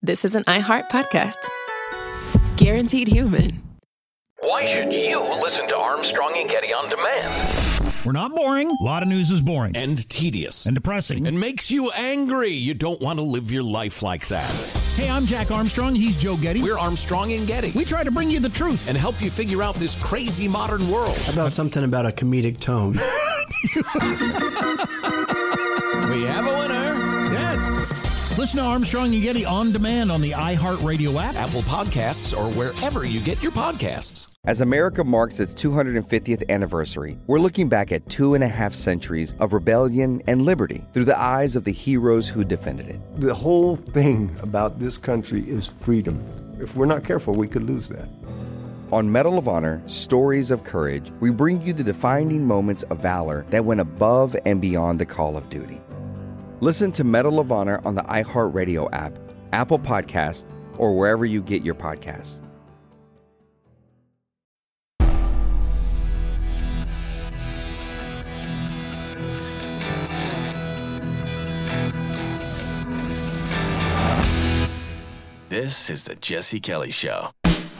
this is an iHeart podcast. Guaranteed human. Why should you listen to Armstrong and Getty on demand? We're not boring. A lot of news is boring. And tedious. And depressing. And makes you angry. You don't want to live your life like that. Hey, I'm Jack Armstrong. He's Joe Getty. We're Armstrong and Getty. We try to bring you the truth. And help you figure out this crazy modern world. How about something about a comedic tone? We have a winner. Yes. Listen to Armstrong and Getty on demand on the iHeartRadio app, Apple Podcasts, or wherever you get your podcasts. As America marks its 250th anniversary, we're looking back at 2.5 centuries of rebellion and liberty through the eyes of the heroes who defended it. The whole thing about this country is freedom. If we're not careful, we could lose that. On Medal of Honor, Stories of Courage, we bring you the defining moments of valor that went above and beyond the call of duty. Listen to Medal of Honor on the iHeartRadio app, Apple Podcasts, or wherever you get your podcasts. This is the Jesse Kelly Show.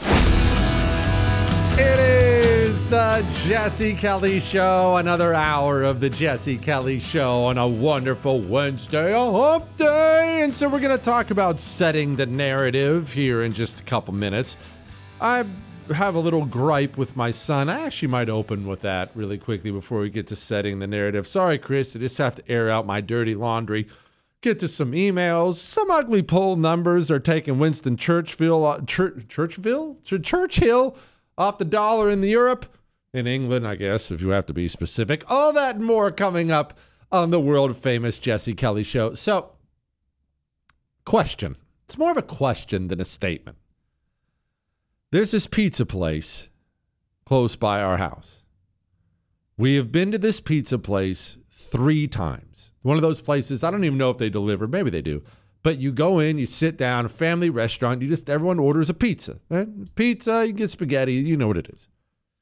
It is the Jesse Kelly Show, another hour of the Jesse Kelly Show on a wonderful Wednesday, a hump day. And so we're going to talk about setting the narrative here in just a couple minutes. I have a little gripe with my son. I actually might open with that really quickly before we get to setting the narrative. Sorry, Chris, I just have to air out my dirty laundry. Get to some emails. Some ugly poll numbers are taking Winston Churchill off the dollar in Europe, in England, I guess, if you have to be specific. All that and more coming up on the world-famous Jesse Kelly Show. So, question. It's more of a question than a statement. There's this pizza place close by our house. We have been to this pizza place 3 times. One of those places, I don't even know if they deliver. Maybe they do. But you go in, you sit down, a family restaurant, everyone orders a pizza. Right? Pizza, you get spaghetti, you know what it is.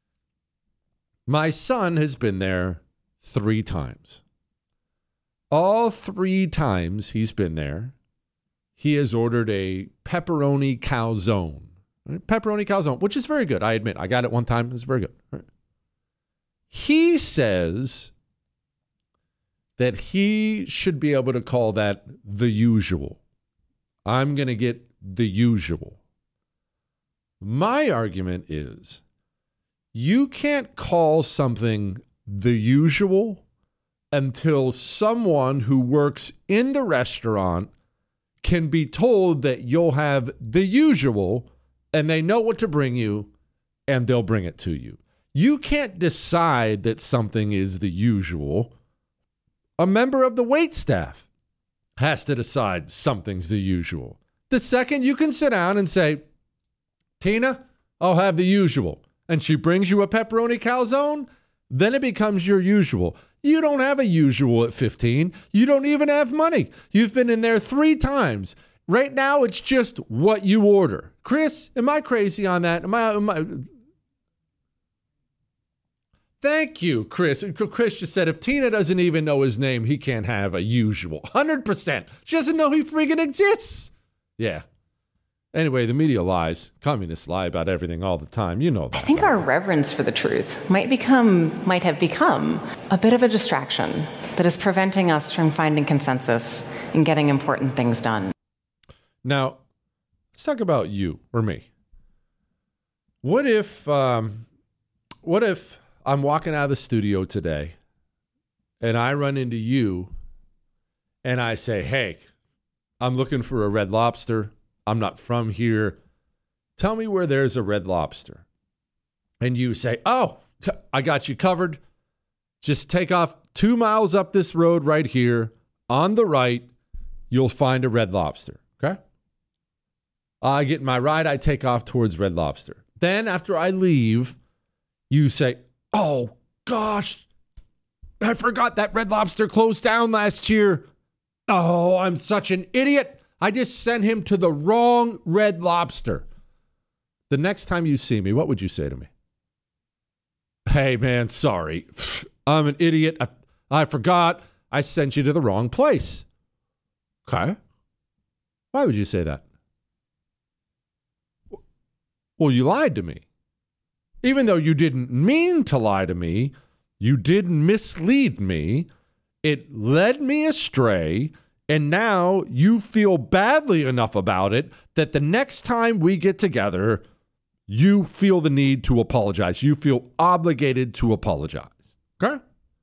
My son has been there 3 times. All 3 times he's been there, he has ordered a pepperoni calzone. Right? Pepperoni calzone, which is very good, I admit. I got it one time, it's very good. Right? He says that he should be able to call that the usual. I'm going to get the usual. My argument is you can't call something the usual until someone who works in the restaurant can be told that you'll have the usual and they know what to bring you and they'll bring it to you. You can't decide that something is the usual. A member of the wait staff has to decide something's the usual. The second you can sit down and say, Tina, I'll have the usual, and she brings you a pepperoni calzone, then it becomes your usual. You don't have a usual at 15. You don't even have money. You've been in there 3 times. Right now, it's just what you order. Chris, am I crazy on that? Am I Thank you, Chris. Chris just said if Tina doesn't even know his name, he can't have a usual. 100%. She doesn't know he freaking exists. Yeah. Anyway, the media lies. Communists lie about everything all the time. You know that. I think our reverence for the truth might have become a bit of a distraction that is preventing us from finding consensus and getting important things done. Now, let's talk about you or me. What if I'm walking out of the studio today and I run into you and I say, hey, I'm looking for a Red Lobster. I'm not from here. Tell me where there's a Red Lobster. And you say, oh, I got you covered. Just take off 2 miles up this road right here. On the right, you'll find a Red Lobster. Okay? I get in my ride. I take off towards Red Lobster. Then after I leave, you say, oh, gosh, I forgot that Red Lobster closed down last year. Oh, I'm such an idiot. I just sent him to the wrong Red Lobster. The next time you see me, what would you say to me? Hey, man, sorry. I'm an idiot. I forgot. I sent you to the wrong place. Okay. Why would you say that? Well, you lied to me. Even though you didn't mean to lie to me, you did mislead me. It led me astray. And now you feel badly enough about it that the next time we get together, you feel the need to apologize. You feel obligated to apologize. Okay?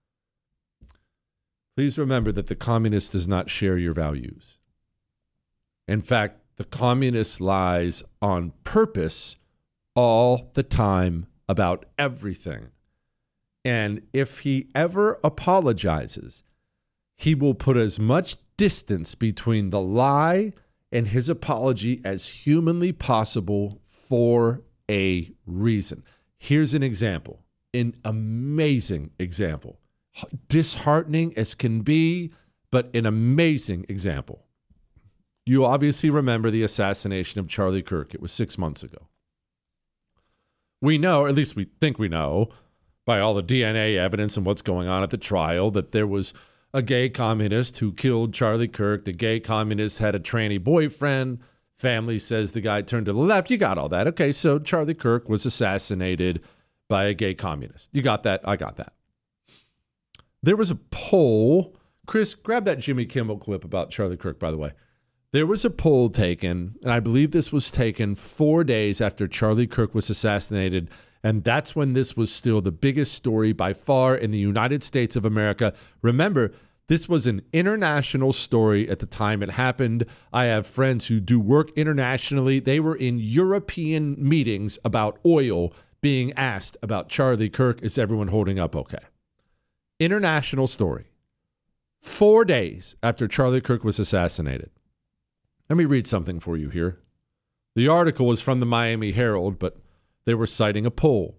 Please remember that the communist does not share your values. In fact, the communist lies on purpose all the time about everything. And if he ever apologizes, he will put as much distance between the lie and his apology as humanly possible for a reason. Here's an example, an amazing example. Disheartening as can be, but an amazing example. You obviously remember the assassination of Charlie Kirk. It was 6 months ago. We know, or at least we think we know, by all the DNA evidence and what's going on at the trial, that there was a gay communist who killed Charlie Kirk. The gay communist had a tranny boyfriend. Family says the guy turned to the left. You got all that. Okay, so Charlie Kirk was assassinated by a gay communist. You got that? I got that. There was a poll. Chris, grab that Jimmy Kimmel clip about Charlie Kirk, by the way. There was a poll taken, and I believe this was taken 4 days after Charlie Kirk was assassinated, and that's when this was still the biggest story by far in the United States of America. Remember, this was an international story at the time it happened. I have friends who do work internationally. They were in European meetings about oil being asked about Charlie Kirk. Is everyone holding up okay? International story. 4 days after Charlie Kirk was assassinated. Let me read something for you here. The article was from the Miami Herald, but they were citing a poll.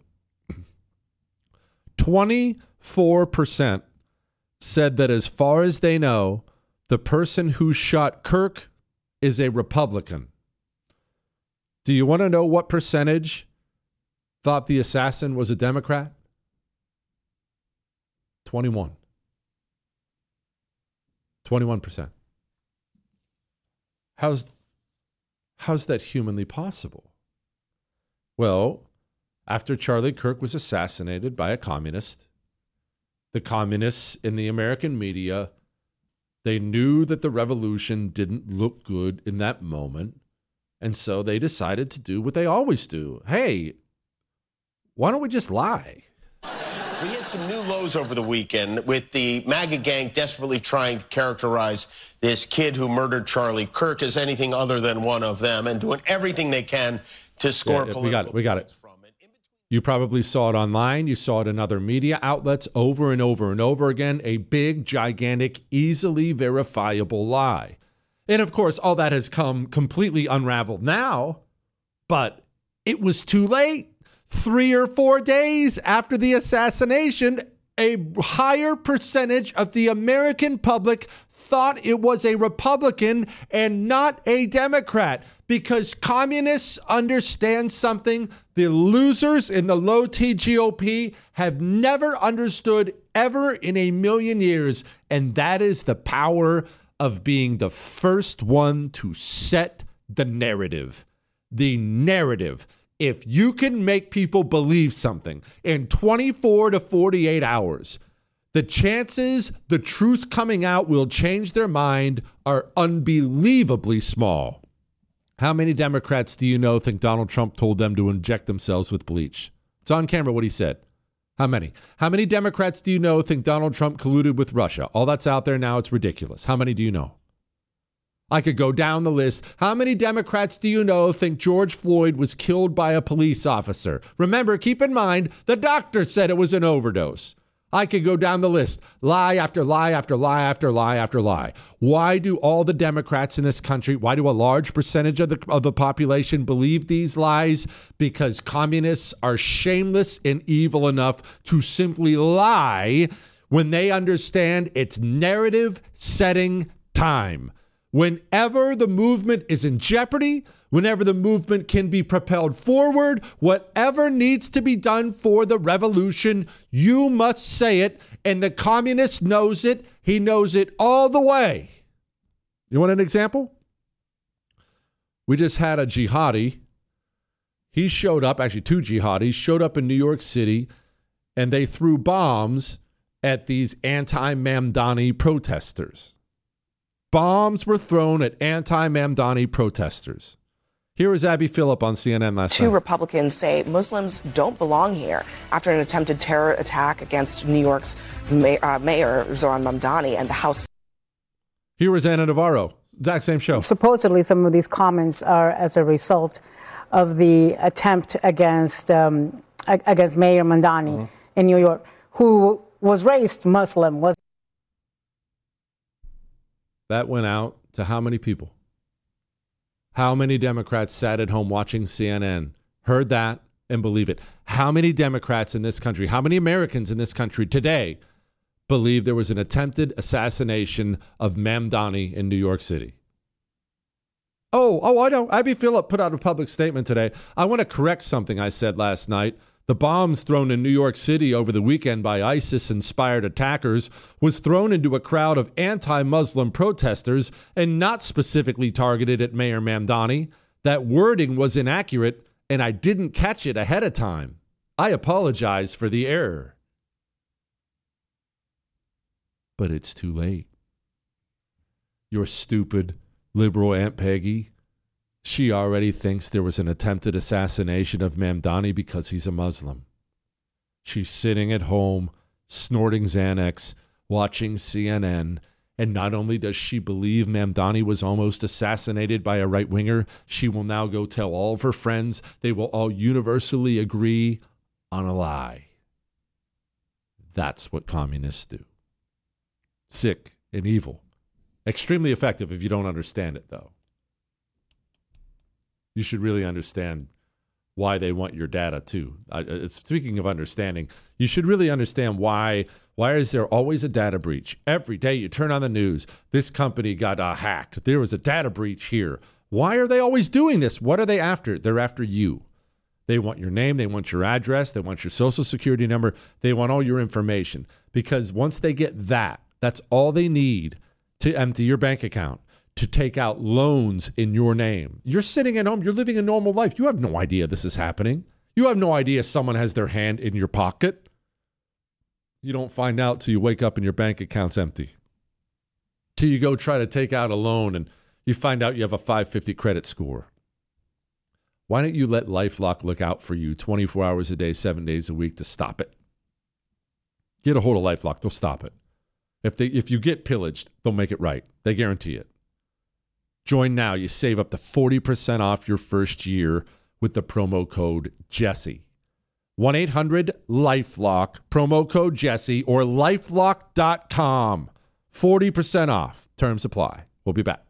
24% said that as far as they know, the person who shot Kirk is a Republican. Do you want to know what percentage thought the assassin was a Democrat? 21%. How's that humanly possible? Well, after Charlie Kirk was assassinated by a communist, the communists in the American media, they knew that the revolution didn't look good in that moment, and so they decided to do what they always do. Hey, why don't we just lie? We hit some new lows over the weekend with the MAGA gang desperately trying to characterize this kid who murdered Charlie Kirk as anything other than one of them and doing everything they can to score political We got it. You probably saw it online. You saw it in other media outlets over and over and over again. A big, gigantic, easily verifiable lie. And of course, all that has come completely unraveled now, but it was too late. 3 or 4 days after the assassination, a higher percentage of the American public thought it was a Republican and not a Democrat, because communists understand something the losers in the low-T GOP have never understood ever in a million years, and that is the power of being the first one to set the narrative. The narrative. If you can make people believe something in 24 to 48 hours, the chances the truth coming out will change their mind are unbelievably small. How many Democrats do you know think Donald Trump told them to inject themselves with bleach? It's on camera what he said. How many? How many Democrats do you know think Donald Trump colluded with Russia? All that's out there now, it's ridiculous. How many do you know? I could go down the list. How many Democrats do you know think George Floyd was killed by a police officer? Remember, keep in mind, the doctor said it was an overdose. I could go down the list. Lie after lie after lie after lie after lie. Why do all the Democrats in this country, why do a large percentage of the population believe these lies? Because communists are shameless and evil enough to simply lie when they understand it's narrative setting time. Whenever the movement is in jeopardy, whenever the movement can be propelled forward, whatever needs to be done for the revolution, you must say it. And the communist knows it. He knows it all the way. You want an example? We just had a jihadi. He showed up, actually 2 jihadis, showed up in New York City, and they threw bombs at these anti-Mamdani protesters. Bombs were thrown at anti-Mamdani protesters. Here was Abby Phillip on CNN last night. 2 Republicans say Muslims don't belong here after an attempted terror attack against New York's mayor, Zoran Mamdani, and the House. Here was Ana Navarro. Exact same show. Supposedly, some of these comments are as a result of the attempt against Mayor Mamdani in New York, who was raised Muslim. That went out to how many people? How many Democrats sat at home watching CNN, heard that, and believe it? How many Democrats in this country, how many Americans in this country today believe there was an attempted assassination of Mamdani in New York City? Oh, I know. Abby Phillip put out a public statement today. I want to correct something I said last night. The bombs thrown in New York City over the weekend by ISIS-inspired attackers was thrown into a crowd of anti-Muslim protesters and not specifically targeted at Mayor Mamdani. That wording was inaccurate, and I didn't catch it ahead of time. I apologize for the error. But it's too late. Your stupid liberal Aunt Peggy, she already thinks there was an attempted assassination of Mamdani because he's a Muslim. She's sitting at home, snorting Xanax, watching CNN, and not only does she believe Mamdani was almost assassinated by a right-winger, she will now go tell all of her friends. They will all universally agree on a lie. That's what communists do. Sick and evil. Extremely effective if you don't understand it, though. You should really understand why they want your data, too. Speaking of understanding, you should really understand why is there always a data breach? Every day you turn on the news, this company got hacked. There was a data breach here. Why are they always doing this? What are they after? They're after you. They want your name. They want your address. They want your social security number. They want all your information. Because once they get that, that's all they need to empty your bank account, to take out loans in your name. You're sitting at home. You're living a normal life. You have no idea this is happening. You have no idea someone has their hand in your pocket. You don't find out till you wake up and your bank account's empty. Till you go try to take out a loan and you find out you have a 550 credit score. Why don't you let LifeLock look out for you 24 hours a day, 7 days a week to stop it? Get a hold of LifeLock. They'll stop it. If you get pillaged, they'll make it right. They guarantee it. Join now. You save up to 40% off your first year with the promo code Jesse. 1-800-LifeLock, promo code Jesse, or lifelock.com. 40% off. Terms apply. We'll be back.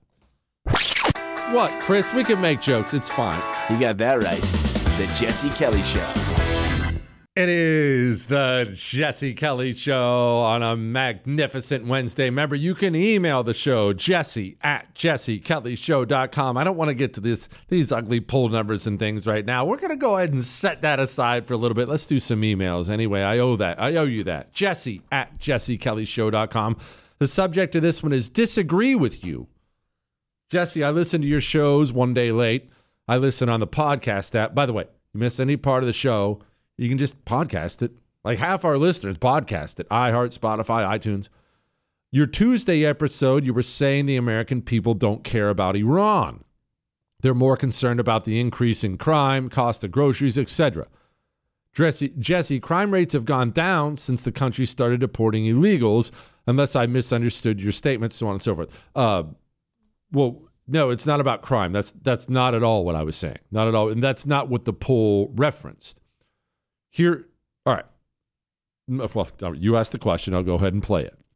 What, Chris? We can make jokes. It's fine. You got that right. The Jesse Kelly Show. It is the Jesse Kelly Show on a magnificent Wednesday. Remember, you can email the show, jesse@jessekellyshow.com. I don't want to get to these ugly poll numbers and things right now. We're going to go ahead and set that aside for a little bit. Let's do some emails. Anyway, I owe you that. Jesse@jessekellyshow.com. The subject of this one is disagree with you. Jesse, I listen to your shows one day late. I listen on the podcast app. By the way, you miss any part of the show, you can just podcast it. Like half our listeners podcast it. iHeart, Spotify, iTunes. Your Tuesday episode, you were saying the American people don't care about Iran. They're more concerned about the increase in crime, cost of groceries, etc. Jesse, crime rates have gone down since the country started deporting illegals, unless I misunderstood your statement, so on and so forth. Well, no, it's not about crime. That's not at all what I was saying. Not at all. And that's not what the poll referenced. Here, all right. Well, you asked the question. I'll go ahead and play it.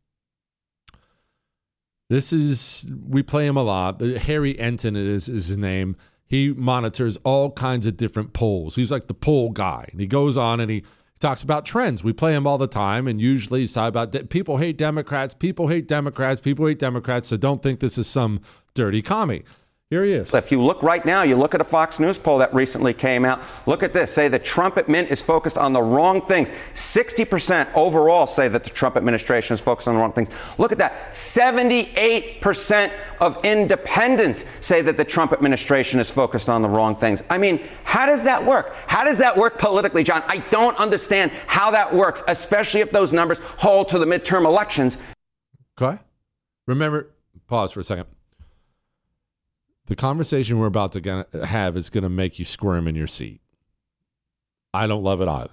We play him a lot. Harry Enton is his name. He monitors all kinds of different polls. He's like the poll guy. And he goes on and he talks about trends. We play him all the time. And usually he's talking about people hate Democrats. People hate Democrats. People hate Democrats. So don't think this is some dirty commie. Here he is. If you look right now, you look at a Fox News poll that recently came out. Look at this. Say the Trump admin is focused on the wrong things. 60% overall say that the Trump administration is focused on the wrong things. Look at that. 78% of independents say that the Trump administration is focused on the wrong things. I mean, how does that work? How does that work politically, John? I don't understand how that works, especially if those numbers hold to the midterm elections. Okay. Remember, pause for a second. The conversation we're about to have is going to make you squirm in your seat. I don't love it either.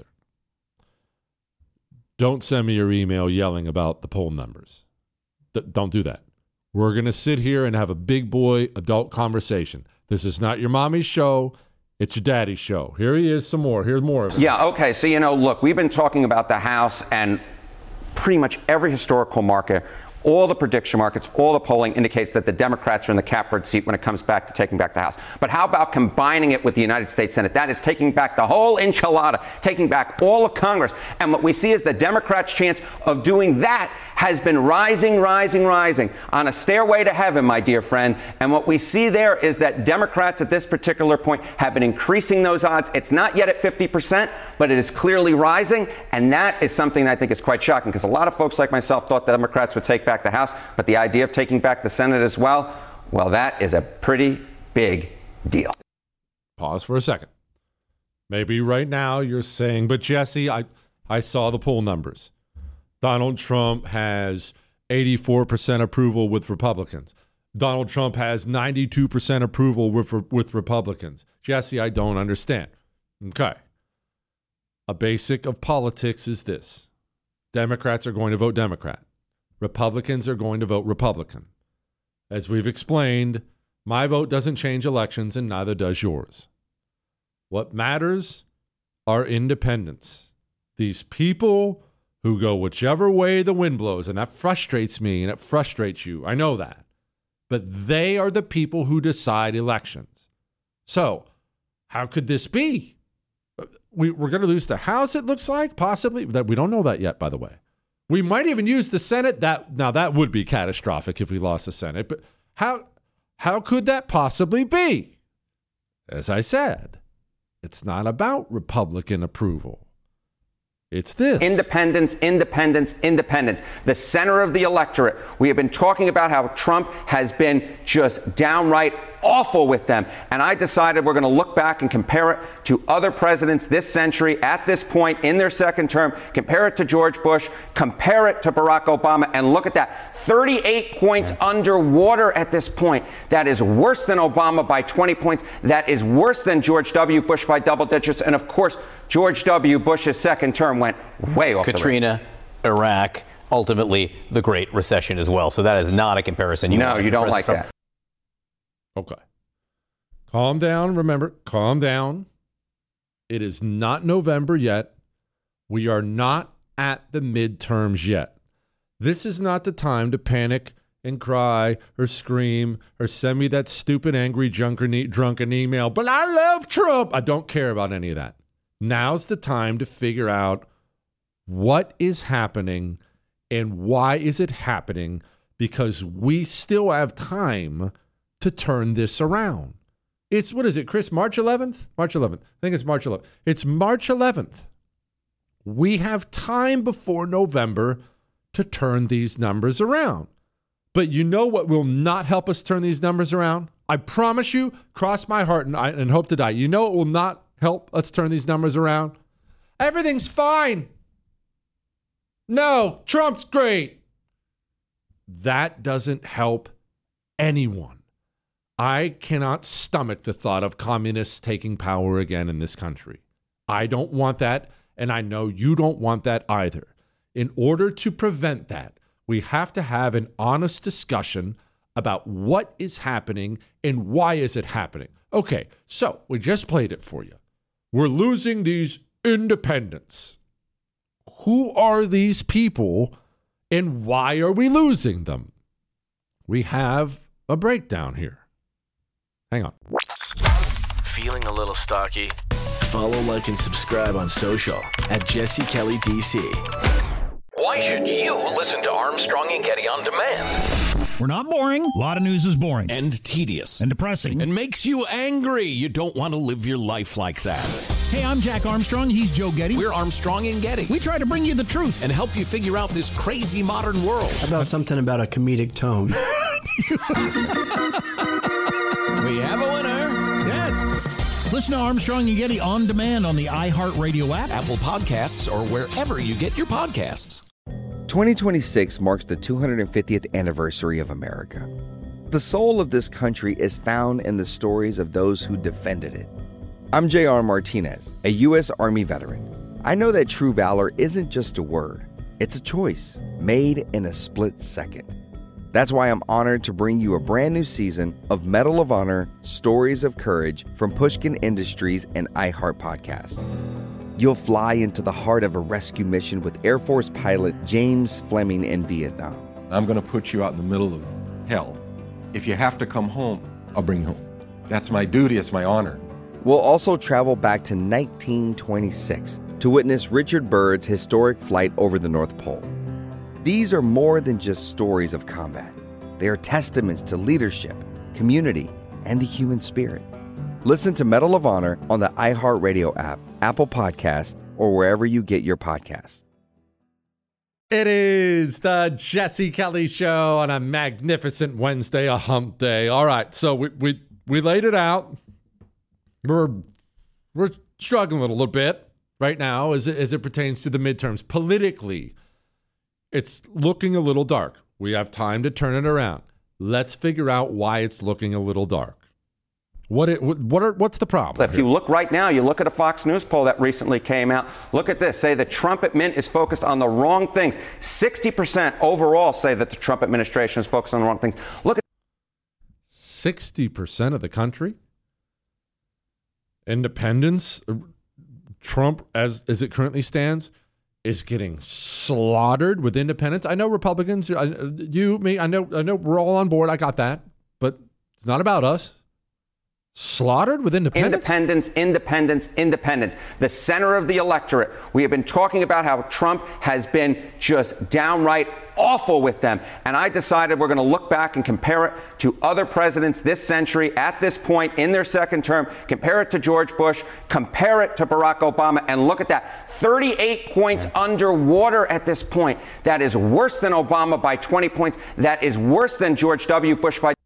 Don't send me your email yelling about the poll numbers. Don't do that. We're going to sit here and have a big boy adult conversation. This is not your mommy's show. It's your daddy's show. Here he is some more. Here's more of it. Yeah, okay. So, look, we've been talking about the House and pretty much every historical market. All the prediction markets, all the polling indicates that the Democrats are in the catbird seat when it comes back to taking back the House. But how about combining it with the United States Senate? That is taking back the whole enchilada, taking back all of Congress. And what we see is the Democrats' chance of doing that has been rising on a stairway to heaven, my dear friend. And what we see there is that Democrats at this particular point have been increasing those odds. It's not yet at 50%, but it is clearly rising. And that is something that I think is quite shocking, because a lot of folks like myself thought the Democrats would take back the House, but the idea of taking back the Senate as well, that is a pretty big deal. Pause for a second. Maybe right now you're saying, but Jesse, I saw the poll numbers. Donald Trump has 84% approval with Republicans. Donald Trump has 92% approval with Republicans. Jesse, I don't understand. Okay. A basic of politics is this. Democrats are going to vote Democrat. Republicans are going to vote Republican. As we've explained, my vote doesn't change elections, and neither does yours. What matters are independents. These people who go whichever way the wind blows, and that frustrates me, and it frustrates you. I know that. But they are the people who decide elections. So, how could this be? We're going to lose the House, it looks like, possibly. We don't know that yet, by the way. We might even use the Senate. Now, that would be catastrophic if we lost the Senate. But how could that possibly be? As I said, it's not about Republican approval. It's this. Independence. The center of the electorate. We have been talking about how Trump has been just downright awful with them. And I decided we're going to look back and compare it to other presidents this century at this point in their second term. Compare it to George Bush. Compare it to Barack Obama. And look at that. 38 points underwater at this point. That is worse than Obama by 20 points. That is worse than George W. Bush by double digits. And of course, George W. Bush's second term went way off Katrina, the rails. Iraq, ultimately the Great Recession as well. So that is not a comparison. You don't like that. Okay. Calm down. Remember, calm down. It is not November yet. We are not at the midterms yet. This is not the time to panic and cry or scream or send me that stupid, angry, drunken email. But I love Trump. I don't care about any of that. Now's the time to figure out what is happening and why is it happening, because we still have time to turn this around. It's, what is it, Chris, March 11th? March 11th. I think it's March 11th. It's March 11th. We have time before November to turn these numbers around. But you know what will not help us turn these numbers around? I promise you, cross my heart and hope to die. You know it will not help us turn these numbers around? Everything's fine. No, Trump's great. That doesn't help anyone. I cannot stomach the thought of communists taking power again in this country. I don't want that, and I know you don't want that either. In order to prevent that, we have to have an honest discussion about what is happening and why is it happening. Okay, so we just played it for you. We're losing these independents. Who are these people and why are we losing them? We have a breakdown here. Hang on. Feeling a little stocky? Follow, like, and subscribe on social at Jesse Kelly DC. Why should you listen to Armstrong and Getty on demand? We're not boring. A lot of news is boring. And tedious. And depressing. And makes you angry. You don't want to live your life like that. Hey, I'm Jack Armstrong. He's Joe Getty. We're Armstrong and Getty. We try to bring you the truth. And help you figure out this crazy modern world. How about something about a comedic tone? We have a winner. Yes. Listen to Armstrong and Getty on demand on the iHeartRadio app, Apple Podcasts, or wherever you get your podcasts. 2026 marks the 250th anniversary of America. The soul of this country is found in the stories of those who defended it. I'm J.R. Martinez, a U.S. Army veteran. I know that true valor isn't just a word. It's a choice made in a split second. That's why I'm honored to bring you a brand new season of Medal of Honor Stories of Courage from Pushkin Industries and iHeart Podcast. You'll fly into the heart of a rescue mission with Air Force pilot James Fleming in Vietnam. I'm going to put you out in the middle of hell. If you have to come home, I'll bring you home. That's my duty. It's my honor. We'll also travel back to 1926 to witness Richard Byrd's historic flight over the North Pole. These are more than just stories of combat. They are testaments to leadership, community, and the human spirit. Listen to Medal of Honor on the iHeartRadio app, Apple Podcasts, or wherever you get your podcasts. It is the Jesse Kelly Show on a magnificent Wednesday, a hump day. All right, so we laid it out. We're struggling a little bit right now as it pertains to the midterms. Politically, it's looking a little dark. We have time to turn it around. Let's figure out why it's looking a little dark. What's the problem? If you look right now, you look at a Fox News poll that recently came out. Look at this. Say the Trump admin is focused on the wrong things. 60% overall say that the Trump administration is focused on the wrong things. Look at 60% of the country. Independence, Trump, as it currently stands, is getting slaughtered with independents. I know Republicans, you, me, I know we're all on board. I got that. But it's not about us. Slaughtered with independents? Independents. The center of the electorate. We have been talking about how Trump has been just downright awful with them. And I decided we're going to look back and compare it to other presidents this century at this point in their second term. Compare it to George Bush. Compare it to Barack Obama. And look at that. 38 points underwater at this point. That is worse than Obama by 20 points. That is worse than George W. Bush by...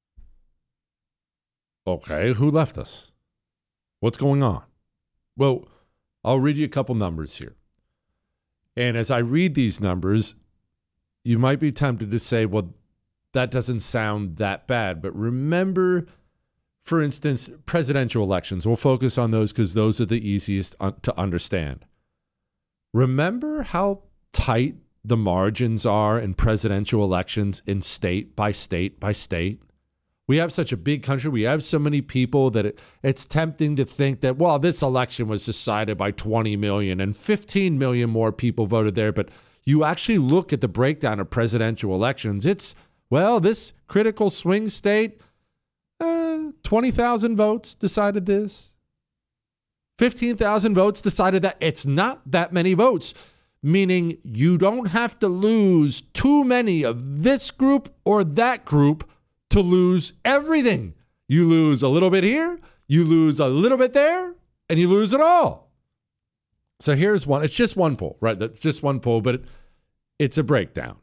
Okay, who left us? What's going on? Well, I'll read you a couple numbers here. And as I read these numbers, you might be tempted to say, well, that doesn't sound that bad. But remember, for instance, presidential elections. We'll focus on those because those are the easiest to understand. Remember how tight the margins are in presidential elections in state by state by state? We have such a big country. We have so many people that it's tempting to think that, well, this election was decided by 20 million and 15 million more people voted there. But you actually look at the breakdown of presidential elections. It's, well, this critical swing state, 20,000 votes decided this. 15,000 votes decided that. It's not that many votes, meaning you don't have to lose too many of this group or that group to lose everything. You lose a little bit here, you lose a little bit there, and you lose it all. So here's one. It's just one poll, right? That's just one poll, but it's a breakdown.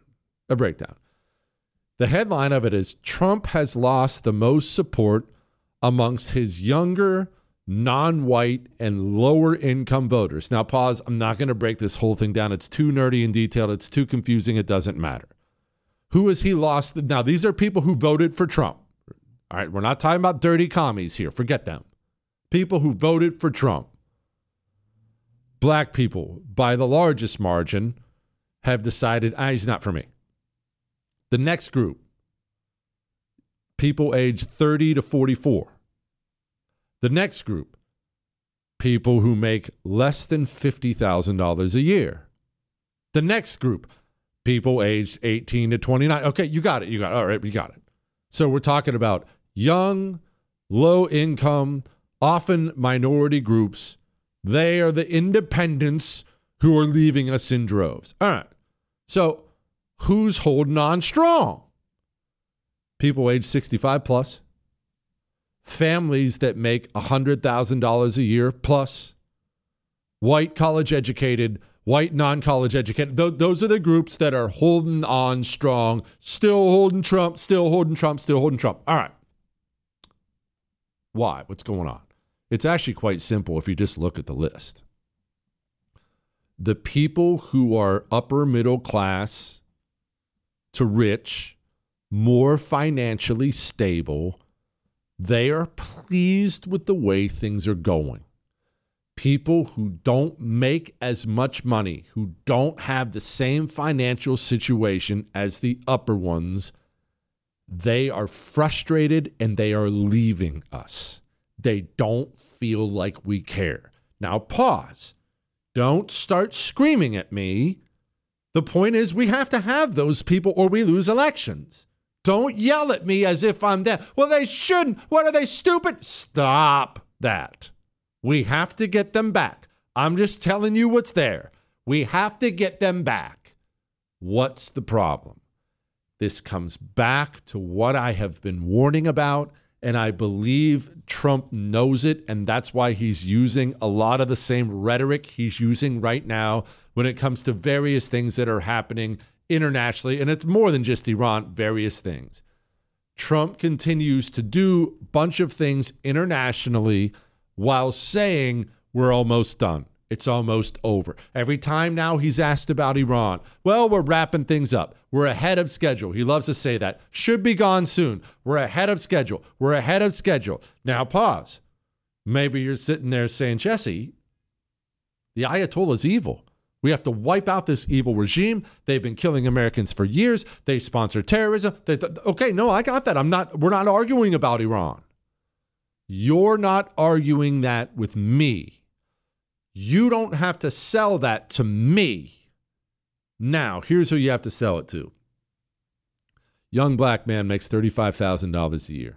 The headline of it is Trump has lost the most support amongst his younger, non-white, and lower income voters. Now pause. I'm not going to break this whole thing down. It's too nerdy and detailed. It's too confusing. It doesn't matter. Who has he lost? Now, these are people who voted for Trump. All right, we're not talking about dirty commies here. Forget them. People who voted for Trump. Black people, by the largest margin, have decided, he's not for me. The next group, people aged 30 to 44. The next group, people who make less than $50,000 a year. The next group, people aged 18 to 29. Okay, you got it. All right, we got it. So we're talking about young, low income, often minority groups. They are the independents who are leaving us in droves. All right. So who's holding on strong? people age 65 plus, families that make $100,000 a year plus, white college educated, white non-college educated. Those are the groups that are holding on strong, still holding Trump, still holding Trump, still holding Trump. All right. Why? What's going on? It's actually quite simple if you just look at the list. The people who are upper middle class to rich, more financially stable, they are pleased with the way things are going. People who don't make as much money, who don't have the same financial situation as the upper ones, they are frustrated and they are leaving us. They don't feel like we care. Now, pause. Don't start screaming at me. The point is we have to have those people or we lose elections. Don't yell at me as if I'm dead. Well, they shouldn't. What, are they stupid? Stop that. We have to get them back. I'm just telling you what's there. We have to get them back. What's the problem? This comes back to what I have been warning about, and I believe Trump knows it, and that's why he's using a lot of the same rhetoric he's using right now when it comes to various things that are happening internationally, and it's more than just Iran, various things. Trump continues to do a bunch of things internationally while saying we're almost done. It's almost over. Every time now he's asked about Iran, well, we're wrapping things up. We're ahead of schedule. He loves to say that. Should be gone soon. We're ahead of schedule. We're ahead of schedule. Now pause. Maybe you're sitting there saying, Jesse, the Ayatollah's evil. We have to wipe out this evil regime. They've been killing Americans for years. They sponsor terrorism. Okay, no, I got that. We're not arguing about Iran. You're not arguing that with me. You don't have to sell that to me. Now, here's who you have to sell it to. Young black man makes $35,000 a year.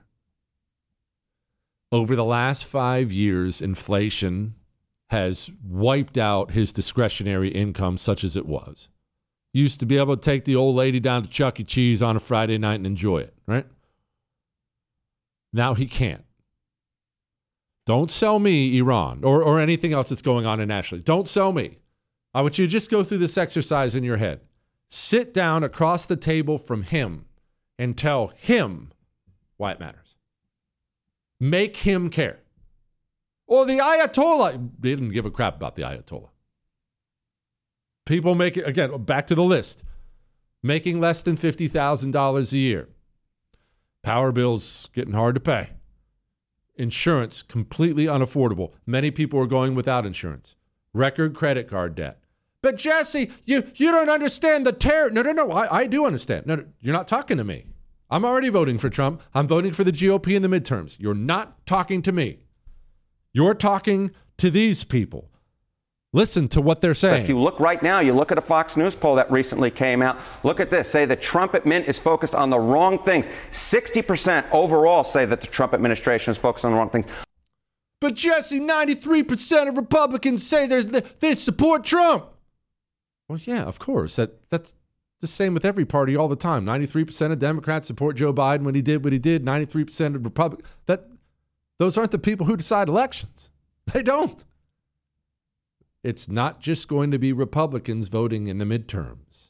Over the last 5 years, inflation has wiped out his discretionary income such as it was. Used to be able to take the old lady down to Chuck E. Cheese on a Friday night and enjoy it, right? Now he can't. Don't sell me Iran or anything else that's going on internationally. Don't sell me. I want you to just go through this exercise in your head. Sit down across the table from him and tell him why it matters. Make him care. Well, the Ayatollah, they didn't give a crap about the Ayatollah. People make it, again, back to the list, making less than $50,000 a year. Power bills getting hard to pay. Insurance, completely unaffordable. Many people are going without insurance. Record credit card debt. But Jesse, you don't understand the terror. No, I do understand. No, you're not talking to me. I'm already voting for Trump. I'm voting for the GOP in the midterms. You're not talking to me. You're talking to these people. Listen to what they're saying. But if you look right now, you look at a Fox News poll that recently came out. Look at this. Say the Trump admin is focused on the wrong things. 60% overall say that the Trump administration is focused on the wrong things. But Jesse, 93% of Republicans say they support Trump. Well, yeah, of course. That's the same with every party all the time. 93% of Democrats support Joe Biden when he did what he did. 93% of Republicans. Those aren't the people who decide elections. They don't. It's not just going to be Republicans voting in the midterms.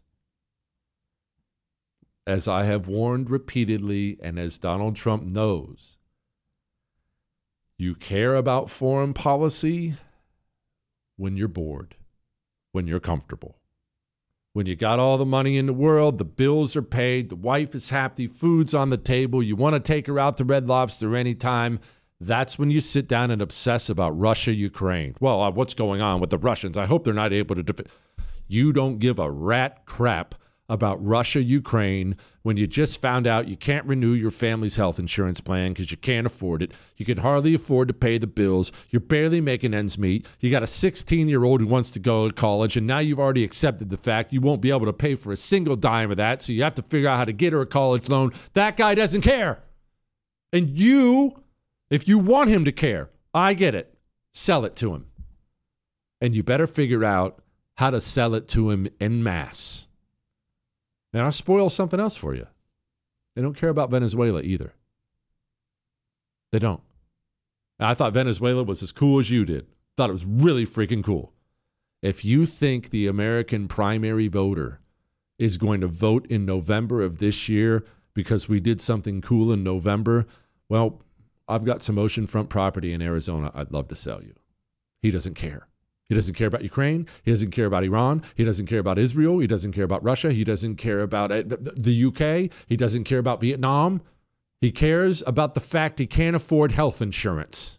As I have warned repeatedly, and as Donald Trump knows, you care about foreign policy when you're bored, when you're comfortable. When you got all the money in the world, the bills are paid, the wife is happy, food's on the table, you want to take her out to Red Lobster anytime, that's when you sit down and obsess about Russia, Ukraine. Well, what's going on with the Russians? I hope they're not able to defend. You don't give a rat crap about Russia, Ukraine, when you just found out you can't renew your family's health insurance plan because you can't afford it. You can hardly afford to pay the bills. You're barely making ends meet. You got a 16-year-old who wants to go to college, and now you've already accepted the fact you won't be able to pay for a single dime of that, so you have to figure out how to get her a college loan. That guy doesn't care. And you, if you want him to care, I get it. Sell it to him. And you better figure out how to sell it to him en masse. And I'll spoil something else for you. They don't care about Venezuela either. They don't. I thought Venezuela was as cool as you did. Thought it was really freaking cool. If you think the American primary voter is going to vote in November of this year because we did something cool in November, well, I've got some oceanfront property in Arizona I'd love to sell you. He doesn't care. He doesn't care about Ukraine. He doesn't care about Iran. He doesn't care about Israel. He doesn't care about Russia. He doesn't care about the UK. He doesn't care about Vietnam. He cares about the fact he can't afford health insurance.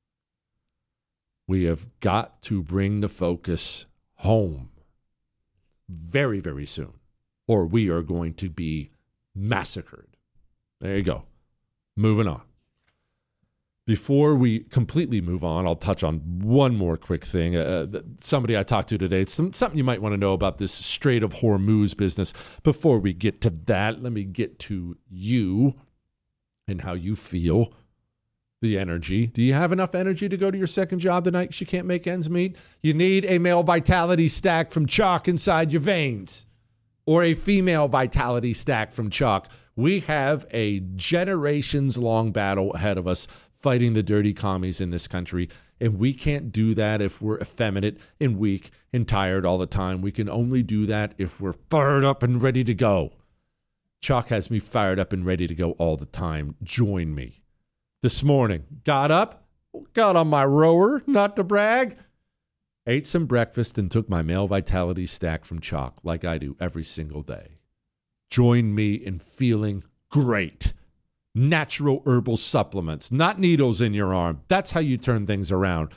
We have got to bring the focus home very, very soon, or we are going to be massacred. There you go. Moving on. Before we completely move on, I'll touch on one more quick thing. Somebody I talked to today, it's something you might want to know about this Strait of Hormuz business. Before we get to that, let me get to you and how you feel. The energy. Do you have enough energy to go to your second job tonight because you can't make ends meet? You need a male vitality stack from Chalk inside your veins, or a female vitality stack from Chalk. We have a generations-long battle ahead of us fighting the dirty commies in this country, and we can't do that if we're effeminate and weak and tired all the time. We can only do that if we're fired up and ready to go. Chalk has me fired up and ready to go all the time. Join me. This morning, got up, got on my rower, not to brag, ate some breakfast and took my male vitality stack from Chalk like I do every single day. Join me in feeling great. Natural herbal supplements, not needles in your arm. That's how you turn things around.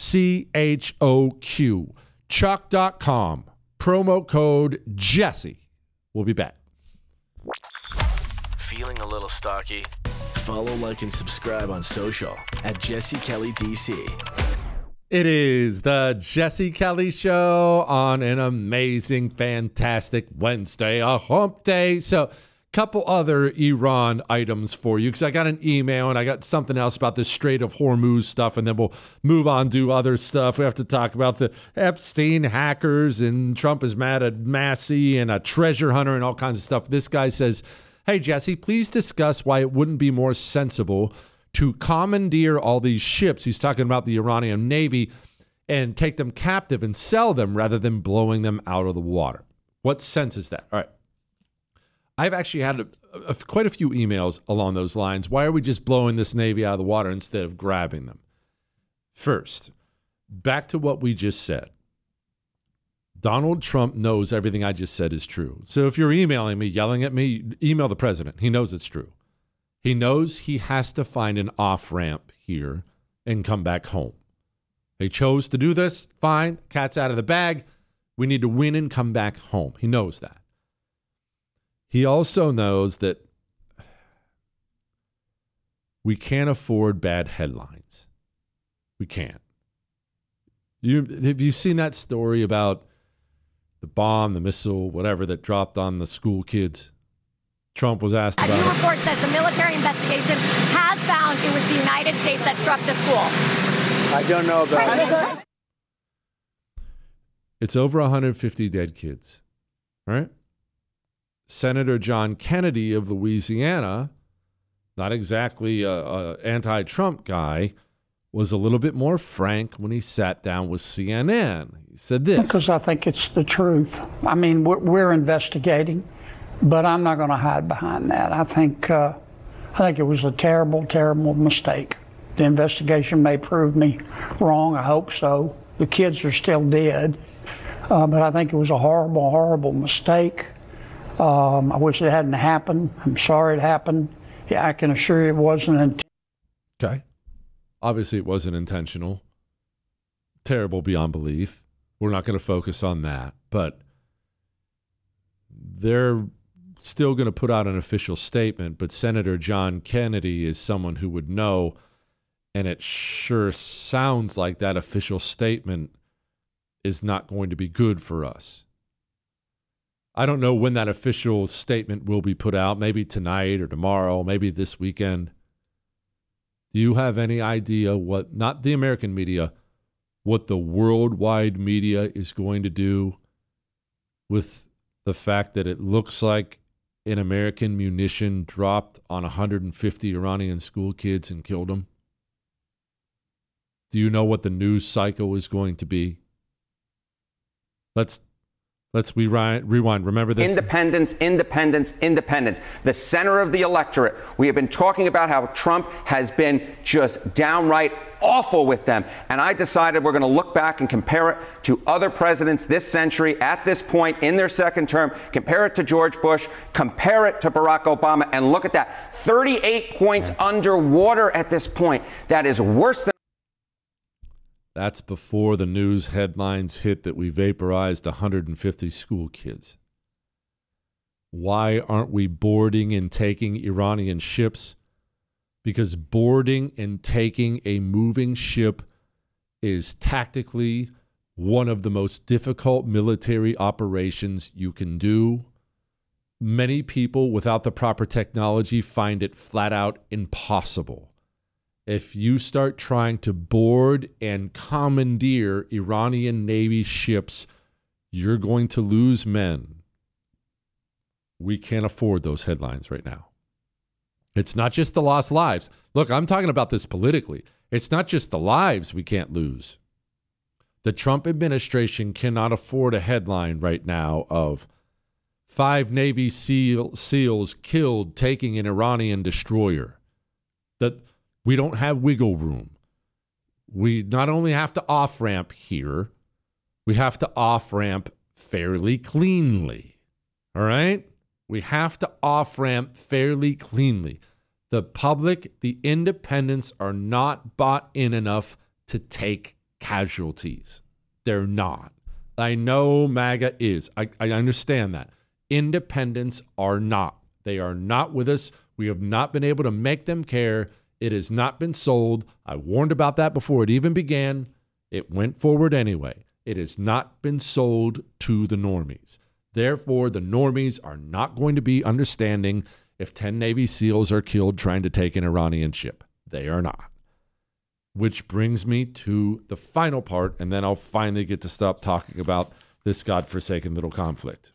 CHOQ. Chalk.com. Promo code Jesse. We'll be back. Feeling a little stocky? Follow, like, and subscribe on social at Jesse Kelly DC. It is the Jesse Kelly Show on an amazing, fantastic Wednesday, a hump day. So, couple other Iran items for you, because I got an email and I got something else about the Strait of Hormuz stuff, and then we'll move on to other stuff. We have to talk about the Epstein hackers, and Trump is mad at Massey and a treasure hunter and all kinds of stuff. This guy says, hey, Jesse, please discuss why it wouldn't be more sensible to commandeer all these ships. He's talking about the Iranian Navy, and take them captive and sell them rather than blowing them out of the water. What sense is that? All right. I've actually had quite a few emails along those lines. Why are we just blowing this Navy out of the water instead of grabbing them? First, back to what we just said. Donald Trump knows everything I just said is true. So if you're emailing me, yelling at me, email the president. He knows it's true. He knows he has to find an off-ramp here and come back home. He chose to do this. Fine. Cat's out of the bag. We need to win and come back home. He knows that. He also knows that we can't afford bad headlines. We can't. Have you seen that story about the bomb, the missile, whatever, that dropped on the school kids? Trump was asked about it. A new report says the military investigation has found it was the United States that struck the school. I don't know about it. It's over 150 dead kids, all right? Senator John Kennedy of Louisiana, not exactly an anti-Trump guy, was a little bit more frank when he sat down with CNN. He said this. Because I think it's the truth. I mean, we're investigating, but I'm not going to hide behind that. I think it was a terrible, terrible mistake. The investigation may prove me wrong. I hope so. The kids are still dead. But I think it was a horrible, horrible mistake. I wish it hadn't happened. I'm sorry it happened. Yeah, I can assure you it wasn't. Okay. Obviously, it wasn't intentional. Terrible beyond belief. We're not going to focus on that. But they're still going to put out an official statement. But Senator John Kennedy is someone who would know. And it sure sounds like that official statement is not going to be good for us. I don't know when that official statement will be put out. Maybe tonight or tomorrow, maybe this weekend. Do you have any idea what, not the American media, what the worldwide media is going to do with the fact that it looks like an American munition dropped on 150 Iranian school kids and killed them? Do you know what the news cycle is going to be? Let's rewind. Remember this? Independence, independence, independence. The center of the electorate. We have been talking about how Trump has been just downright awful with them. And I decided we're going to look back and compare it to other presidents this century at this point in their second term, compare it to George Bush, compare it to Barack Obama, and look at that. 38 points underwater at this point. That is worse than... That's before the news headlines hit that we vaporized 150 school kids. Why aren't we boarding and taking Iranian ships? Because boarding and taking a moving ship is tactically one of the most difficult military operations you can do. Many people without the proper technology find it flat out impossible. If you start trying to board and commandeer Iranian Navy ships, you're going to lose men. We can't afford those headlines right now. It's not just the lost lives. Look, I'm talking about this politically. It's not just the lives we can't lose. The Trump administration cannot afford a headline right now of 5 Navy SEALs killed taking an Iranian destroyer. We don't have wiggle room. We not only have to off-ramp here, we have to off-ramp fairly cleanly. All right? We have to off-ramp fairly cleanly. The public, the independents are not bought in enough to take casualties. They're not. I know MAGA is. I understand that. Independents are not. They are not with us. We have not been able to make them care. It has not been sold. I warned about that before it even began. It went forward anyway. It has not been sold to the normies. Therefore, the normies are not going to be understanding if 10 Navy SEALs are killed trying to take an Iranian ship. They are not. Which brings me to the final part, and then I'll finally get to stop talking about this godforsaken little conflict.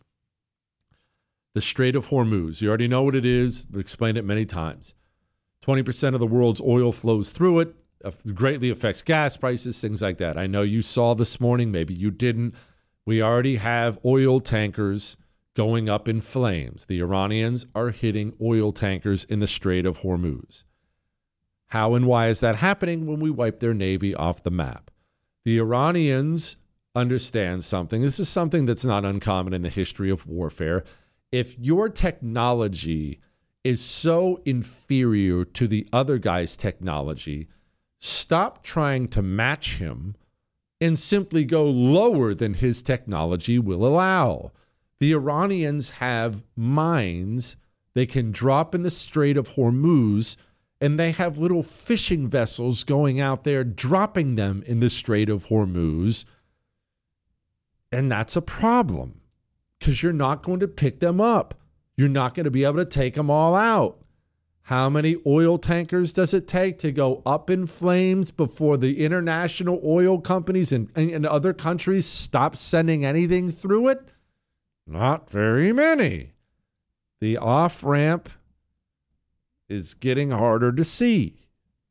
The Strait of Hormuz. You already know what it is. I've explained it many times. 20% of the world's oil flows through it. Greatly affects gas prices, things like that. I know you saw this morning. Maybe you didn't. We already have oil tankers going up in flames. The Iranians are hitting oil tankers in the Strait of Hormuz. How and why is that happening when we wipe their navy off the map? The Iranians understand something. This is something that's not uncommon in the history of warfare. If your technology is so inferior to the other guy's technology, stop trying to match him and simply go lower than his technology will allow. The Iranians have mines they can drop in the Strait of Hormuz, and they have little fishing vessels going out there dropping them in the Strait of Hormuz. And that's a problem because you're not going to pick them up. You're not going to be able to take them all out. How many oil tankers does it take to go up in flames before the international oil companies and other countries stop sending anything through it? Not very many. The off-ramp is getting harder to see.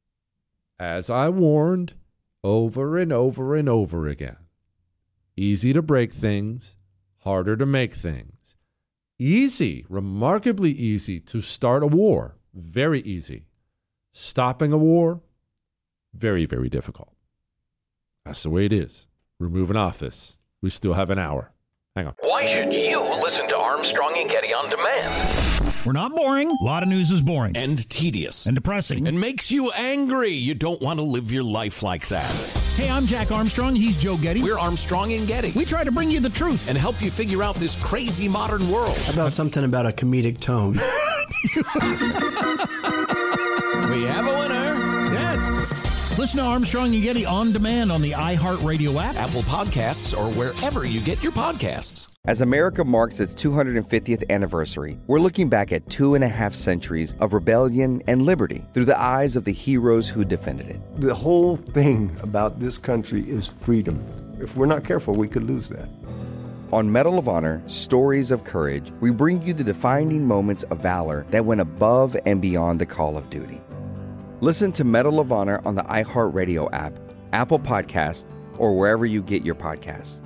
As I warned over and over and over again. Easy to break things, harder to make things. Easy, remarkably easy to start a war. Very easy. Stopping a war, very, very difficult. That's the way it is. We're moving off this. We still have an hour. Hang on. Why should you listen to Armstrong and Getty on demand? We're not boring. A lot of news is boring. And tedious. And depressing. And makes you angry. You don't want to live your life like that. Hey, I'm Jack Armstrong. He's Joe Getty. We're Armstrong and Getty. We try to bring you the truth. And help you figure out this crazy modern world. How about something about a comedic tone? We have a winner. Yes. Listen to Armstrong and Getty on demand on the iHeartRadio app, Apple Podcasts, or wherever you get your podcasts. As America marks its 250th anniversary, we're looking back at 2.5 centuries of rebellion and liberty through the eyes of the heroes who defended it. The whole thing about this country is freedom. If we're not careful, we could lose that. On Medal of Honor, Stories of Courage, we bring you the defining moments of valor that went above and beyond the call of duty. Listen to Medal of Honor on the iHeartRadio app, Apple Podcast, or wherever you get your podcasts.